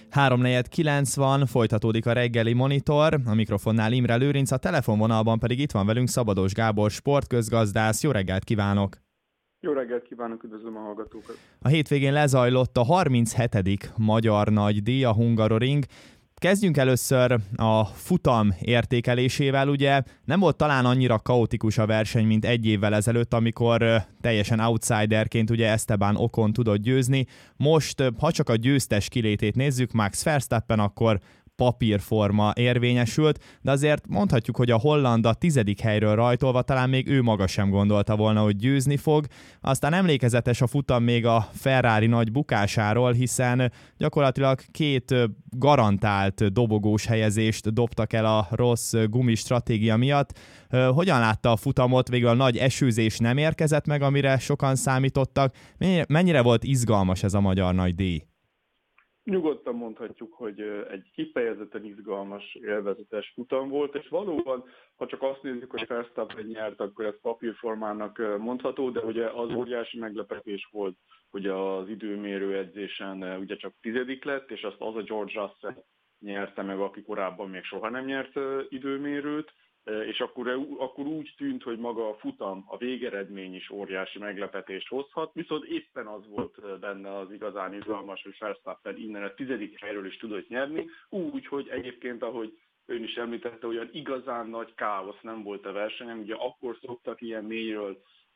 3:49 van, folytatódik a reggeli monitor, a mikrofonnál Imre Lőrinc, a telefonvonalban pedig itt van velünk Szabados Gábor sportközgazdász. Jó reggelt kívánok! Jó reggelt kívánok, üdvözlöm a hallgatókat! A hétvégén lezajlott a 37. Magyar Nagydíj, a Hungaroring. Kezdjünk először a futam értékelésével. Ugye nem volt talán annyira kaotikus a verseny, mint egy évvel ezelőtt, amikor teljesen outsiderként ugye Esteban Ocon tudott győzni. Most, ha csak a győztes kilétét nézzük, Max Verstappen, akkor papírforma érvényesült, de azért mondhatjuk, hogy a holland a 10. helyről rajtolva talán még ő maga sem gondolta volna, hogy győzni fog. Aztán emlékezetes a futam még a Ferrari nagy bukásáról, hiszen gyakorlatilag 2 garantált dobogós helyezést dobtak el a rossz gumis stratégia miatt. Hogyan látta a futamot? Végül a nagy esőzés nem érkezett meg, amire sokan számítottak. Mennyire volt izgalmas ez a Magyar Nagydíj? Nyugodtan mondhatjuk, hogy egy kifejezetten izgalmas, élvezetes futam volt, és valóban, ha csak azt nézzük, hogy Verstappen nyert, akkor ez papírformának mondható, de ugye az óriási meglepetés volt, hogy az időmérő edzésen ugye csak 10. lett, és azt az a George Russell nyerte meg, aki korábban még soha nem nyert időmérőt, és akkor úgy tűnt, hogy maga a futam, a végeredmény is óriási meglepetést hozhat, viszont éppen az volt benne az igazán izgalmas, hogy Verstappen innen a 10. helyről is tudott nyerni, úgy, hogy egyébként, ahogy ön is említette, olyan igazán nagy káosz nem volt a versenyen, ugye akkor szoktak ilyen mélyről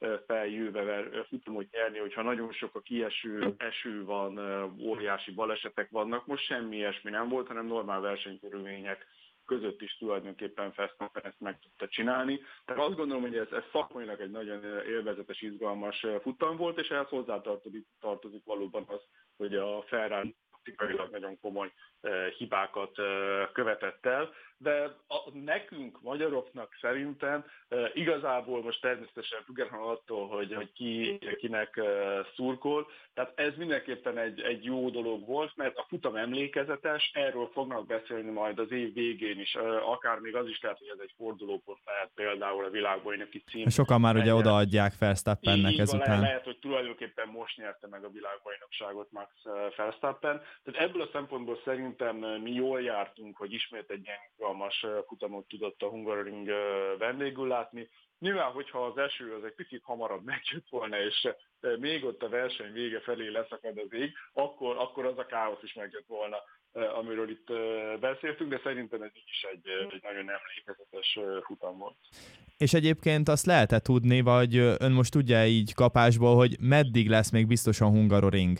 feljöve futamot nyerni, hogyha nagyon sok a kieső, eső van, óriási balesetek vannak, most semmi ilyesmi nem volt, hanem normál versenykörülmények között is tulajdonképpen Verstappen ezt meg tudta csinálni. Tehát azt gondolom, hogy ez szakmailag egy nagyon élvezetes, izgalmas futam volt, és ehhez hozzátartozik valóban az, hogy a Ferrari taktikailag nagyon komoly hibákat követett el, de nekünk, magyaroknak szerintem igazából most természetesen függetlenül attól, hogy kinek szurkol, tehát ez mindenképpen egy jó dolog volt, mert a futam emlékezetes, erről fognak beszélni majd az év végén is, akár még az is lehet, hogy ez egy fordulópont lehet például a világbajnoki cím. Sokan már ugye odaadják Verstappennek ezután. Lehet, hogy tulajdonképpen most nyerte meg a világbajnokságot Max Verstappen. Tehát ebből a szempontból szerintem mi jól jártunk, hogy ismét egy ilyen izgalmas futamot tudott a Hungaroring vendégül látni. Nyilván, hogyha az eső az egy picit hamarabb megjött volna, és még ott a verseny vége felé leszakad az ég, akkor az a káosz is megjött volna, amiről itt beszéltünk, de szerintem ez így is egy nagyon emlékezetes futam volt. És egyébként azt lehet-e tudni, vagy ön most tudja így kapásból, hogy meddig lesz még biztosan Hungaroring?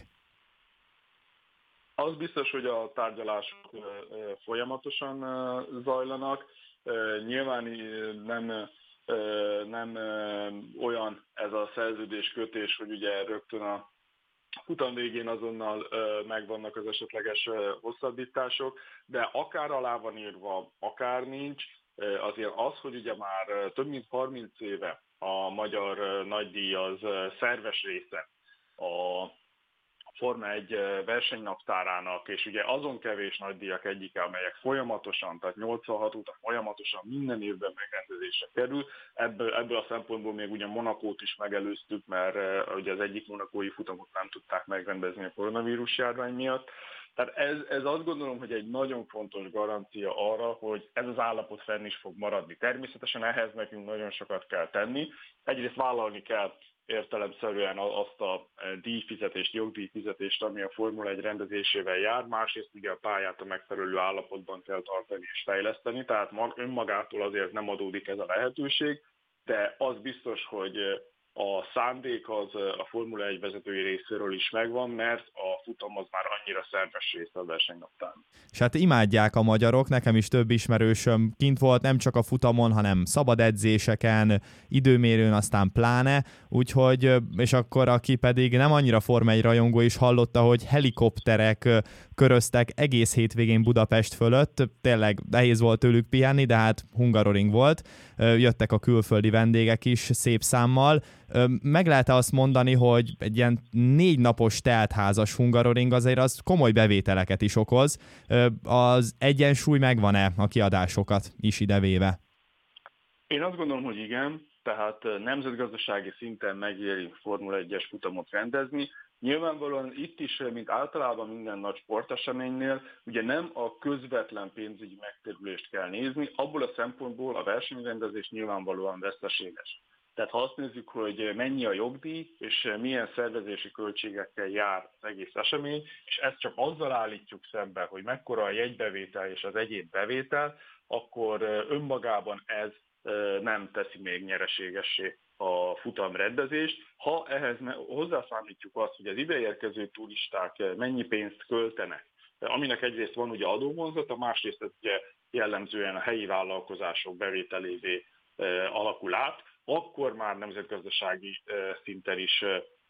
Az biztos, hogy a tárgyalások folyamatosan zajlanak. Nyilván nem olyan ez a szerződéskötés, hogy ugye rögtön a futam végén azonnal megvannak az esetleges hosszabbítások, de akár alá van írva, akár nincs, azért az, hogy ugye már több mint 30 éve a Magyar Nagydíj az szerves része a Forma 1 versenynaptárának, és ugye azon kevés nagydíjak egyike, amelyek folyamatosan, tehát 86 óta folyamatosan minden évben megrendezésre kerül. Ebből a szempontból még ugye Monakót is megelőztük, mert ugye az egyik monakói futamot nem tudták megrendezni a koronavírus járvány miatt. Tehát ez azt gondolom, hogy egy nagyon fontos garancia arra, hogy ez az állapot fenn is fog maradni. Természetesen ehhez nekünk nagyon sokat kell tenni. Egyrészt vállalni kell értelemszerűen azt a díjfizetést, jogdíjfizetést, ami a Formula 1 rendezésével jár, másrészt ugye a pályát a megfelelő állapotban kell tartani és fejleszteni, tehát önmagától azért nem adódik ez a lehetőség, de az biztos, hogy a szándék az a Formula 1 vezetői részéről is megvan, mert a futam az már annyira szerves része a versenynaptárnak. És hát imádják a magyarok, nekem is több ismerősöm kint volt, nem csak a futamon, hanem szabad edzéseken, időmérőn, aztán pláne, úgyhogy, és akkor aki pedig nem annyira Forma 1 rajongó is hallotta, hogy helikopterek köröztek egész hétvégén Budapest fölött, tényleg nehéz volt tőlük pihenni, de hát Hungaroring volt, jöttek a külföldi vendégek is szép számmal. Meg lehet-e azt mondani, hogy egy ilyen 4 napos teltházas Hungaroring azért az komoly bevételeket is okoz. Az egyensúly megvan-e a kiadásokat is idevéve? Én azt gondolom, hogy igen, tehát nemzetgazdasági szinten megéri Formula 1-es futamot rendezni. Nyilvánvalóan itt is, mint általában minden nagy sporteseménynél, ugye nem a közvetlen pénzügyi megtérülést kell nézni, abból a szempontból a versenyrendezés nyilvánvalóan veszteséges. Tehát ha azt nézzük, hogy mennyi a jogdíj, és milyen szervezési költségekkel jár az egész esemény, és ezt csak azzal állítjuk szembe, hogy mekkora a jegybevétel és az egyéb bevétel, akkor önmagában ez nem teszi még nyereségessé a futamrendezést. Ha ehhez hozzászámítjuk azt, hogy az ideérkező turisták mennyi pénzt költenek, aminek egyrészt van ugye adóvonzata, másrészt ez ugye jellemzően a helyi vállalkozások bevételévé alakul át, akkor már nemzetgazdasági szinten is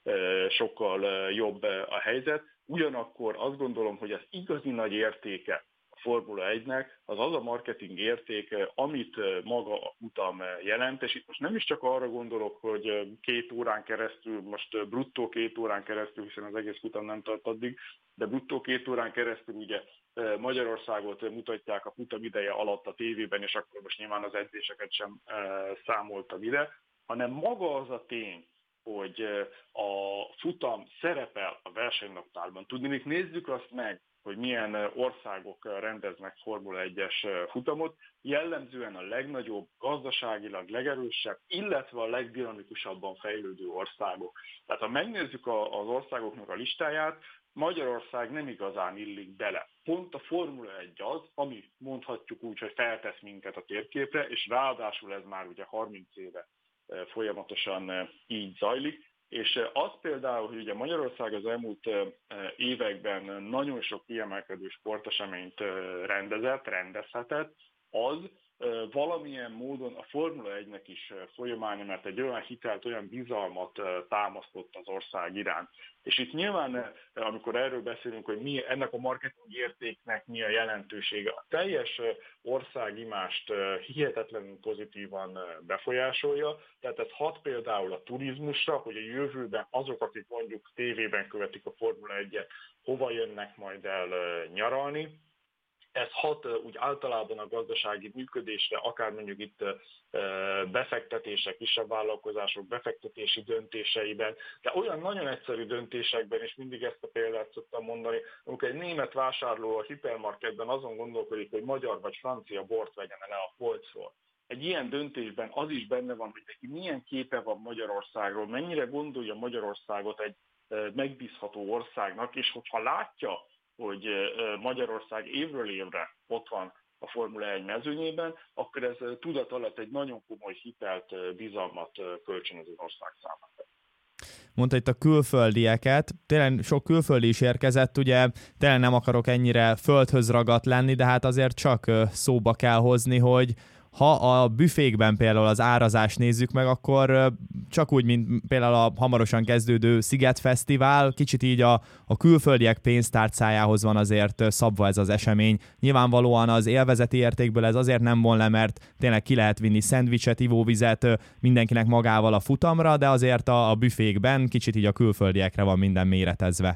sokkal jobb a helyzet. Ugyanakkor azt gondolom, hogy az igazi nagy értéke a Formula 1-nek az a marketing érték, amit maga a futam jelent, és itt most nem is csak arra gondolok, hogy 2 órán keresztül, most bruttó 2 órán keresztül, hiszen az egész futam nem tart addig, de bruttó 2 órán keresztül ugye Magyarországot mutatják a futam ideje alatt a tévében, és akkor most nyilván az edzéseket sem számoltam ide, hanem maga az a tény, hogy a futam szerepel a versenynaptárban. Tudnék, nézzük azt meg, hogy milyen országok rendeznek Formula 1-es futamot, jellemzően a legnagyobb, gazdaságilag legerősebb, illetve a legdinamikusabban fejlődő országok. Tehát ha megnézzük az országoknak a listáját, Magyarország nem igazán illik bele. Pont a Formula 1 az, ami mondhatjuk úgy, hogy feltesz minket a térképre, és ráadásul ez már ugye 30 éve folyamatosan így zajlik. És az például, hogy ugye Magyarország az elmúlt években nagyon sok kiemelkedő sporteseményt rendezhetett, az valamilyen módon a Formula 1-nek is folyamánya, mert egy olyan hitelt, olyan bizalmat támasztott az ország iránt. És itt nyilván, amikor erről beszélünk, hogy mi ennek a marketing értéknek mi a jelentősége, a teljes országimást hihetetlenül pozitívan befolyásolja, tehát ez hat például a turizmusra, hogy a jövőben azok, akik mondjuk tévében követik a Formula 1-et, hova jönnek majd el nyaralni. Ez hat úgy általában a gazdasági működésre, akár mondjuk itt befektetések, kisebb vállalkozások befektetési döntéseiben, de olyan nagyon egyszerű döntésekben is mindig ezt a példát szoktam mondani, amikor egy német vásárló a hipermarketben azon gondolkodik, hogy magyar vagy francia bort vegyen le a polcról. Egy ilyen döntésben az is benne van, hogy neki milyen képe van Magyarországról, mennyire gondolja Magyarországot egy megbízható országnak, és hogyha látja, hogy Magyarország évről évre ott van a Formula 1 mezőnyében, akkor ez tudat alatt egy nagyon komoly hitelt, bizalmat kölcsönöz az ország számára. Mondta itt a külföldieket, tényleg sok külföldi is érkezett, ugye tényleg nem akarok ennyire földhöz ragadt lenni, de hát azért csak szóba kell hozni, hogy ha a büfékben például az árazást nézzük meg, akkor csak úgy, mint például a hamarosan kezdődő Szigetfesztivál, kicsit így a külföldiek pénztárcájához van azért szabva ez az esemény. Nyilvánvalóan az élvezeti értékből ez azért nem von le, mert tényleg ki lehet vinni szendvicset, ivóvizet mindenkinek magával a futamra, de azért a büfékben kicsit így a külföldiekre van minden méretezve.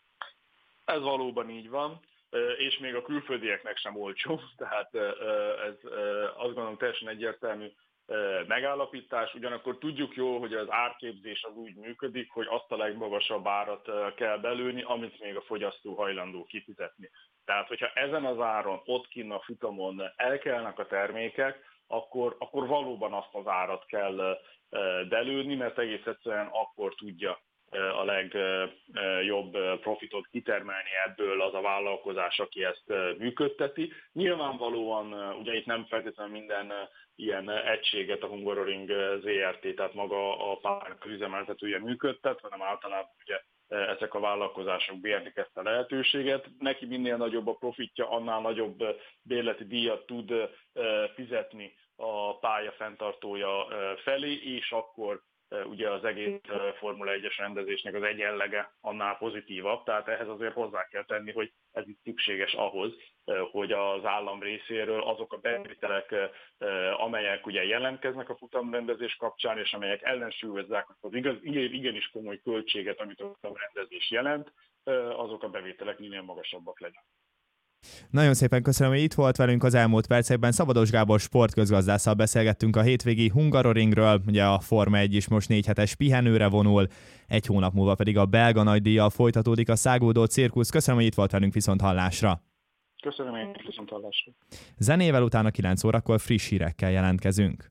Ez valóban így van. És még a külföldieknek sem olcsó, tehát ez azt gondolom teljesen egyértelmű megállapítás. Ugyanakkor tudjuk jól, hogy az árképzés az úgy működik, hogy azt a legmagasabb árat kell belőni, amit még a fogyasztó hajlandó kifizetni. Tehát, hogyha ezen az áron, ott kinn a futamon elkelnek a termékek, akkor valóban azt az árat kell belőni, mert egész egyszerűen akkor tudja a legjobb profitot kitermelni ebből az a vállalkozás, aki ezt működteti. Nyilvánvalóan, ugye itt nem feltétlenül minden ilyen egységet a Hungaroring ZRT, tehát maga a pályának az üzemeltetője működtet, hanem általában ugye ezek a vállalkozások bérlik ezt a lehetőséget. Neki minél nagyobb a profitja, annál nagyobb bérleti díjat tud fizetni a pálya fenntartója felé, és akkor ugye az egész Formula 1-es rendezésnek az egyenlege annál pozitívabb, tehát ehhez azért hozzá kell tenni, hogy ez itt szükséges ahhoz, hogy az állam részéről azok a bevételek, amelyek ugye jelentkeznek a futamrendezés kapcsán, és amelyek ellensúlyozzák az igenis komoly költséget, amit a futamrendezés jelent, azok a bevételek minél magasabbak legyenek. Nagyon szépen köszönöm, hogy itt volt velünk az elmúlt percekben. Szabados Gábor sportközgazdásszal beszélgettünk a hétvégi Hungaroringről, ugye a Forma 1 is most 4 hetes pihenőre vonul, egy hónap múlva pedig a belga nagydíjjal folytatódik a száguldó cirkusz. Köszönöm, hogy itt volt velünk, viszont hallásra. Köszönöm, én viszont hallásra. Zenével utána 9 órakor friss hírekkel jelentkezünk.